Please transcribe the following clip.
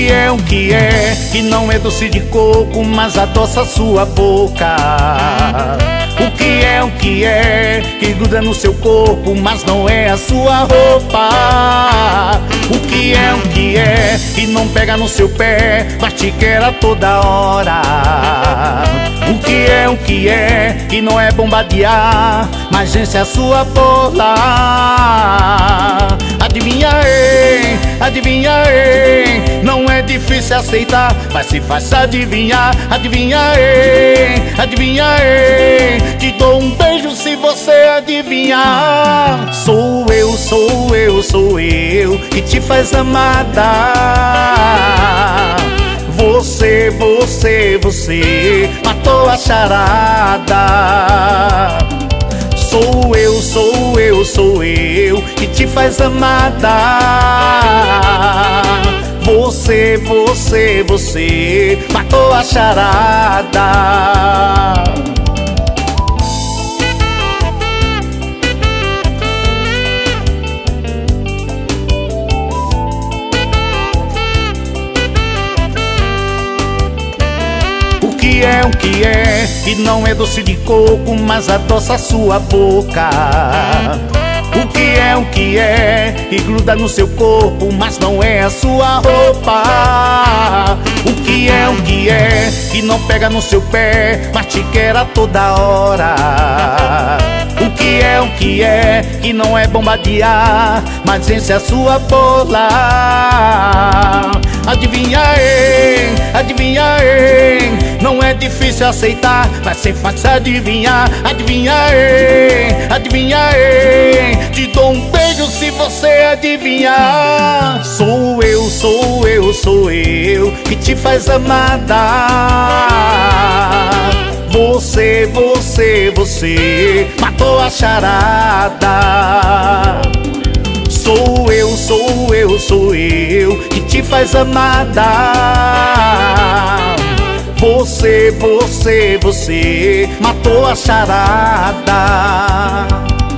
que é, que não é doce de coco, mas adoça sua boca? O que é, que gruda no seu corpo, mas não é a sua roupa? O que é, que não pega no seu pé, mas te quer a toda hora? O que é, que não é bombardear, mas enche a sua bola? Adivinha, ei, não é difícil aceitar, mas se faz adivinhar. Adivinha, ei, te dou um beijo se você adivinhar. Sou eu que te faz amada. Você matou a charada. Sou eu que te faz amada. Você matou a charada. O que é, que não é doce de coco, mas adoça sua boca? O que é, que gruda no seu corpo, mas não é a sua roupa? O que é, que não pega no seu pé, mas te quer a toda hora? O que é, que não é bombardear, mas enche a sua bola? Adivinha, ei, não é difícil aceitar, mas sem fácil adivinhar. Adivinha, ei, te dou um beijo se você adivinhar. Sou eu que te faz amada. Você matou a charada. Sou eu que te faz amada. Você matou a charada.